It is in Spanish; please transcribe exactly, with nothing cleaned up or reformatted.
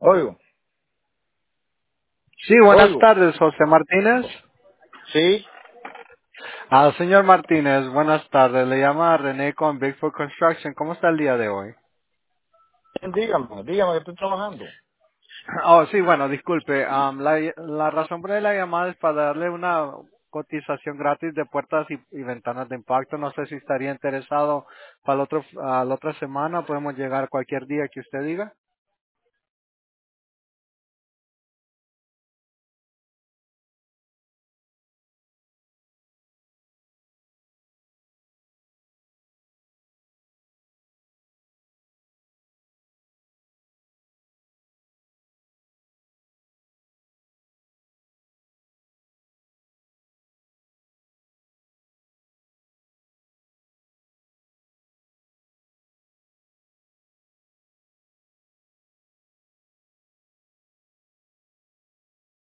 Oigo, Sí, buenas oigo. tardes, José Martínez. Sí, Ah, señor Martínez, buenas tardes. Le llama René con Bigfoot Construction. ¿Cómo está el día de hoy? dígame, dígame que estoy trabajando. Oh, sí, bueno, disculpe. Am, la, la razón por la llamada es para darle una cotización gratis de puertas y, y ventanas de impacto. No sé si estaría interesado para el otro, a la otra semana. Podemos llegar cualquier día que usted diga.